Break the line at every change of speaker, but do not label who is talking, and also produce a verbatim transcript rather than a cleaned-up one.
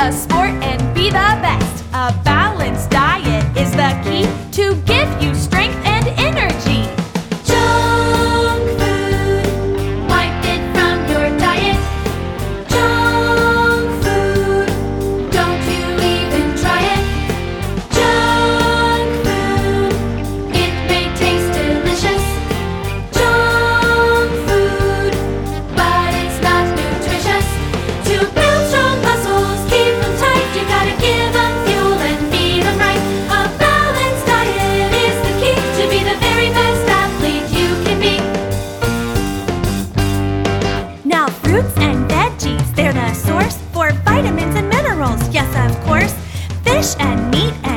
a sport and be the best. A balanced diet is the key to give you strength and energy.
Junk food, wipe it from your diet. Junk food, don't you even try it. Junk food, it may taste delicious. Junk food, but it's not nutritious. To build strong muscles, keep them tight, you gotta give them fuel and feed them right. A balanced diet is the key to be the very best athlete you can be.
Now fruits and veggies, they're the source for vitamins and minerals. Yes, of course. Fish and meat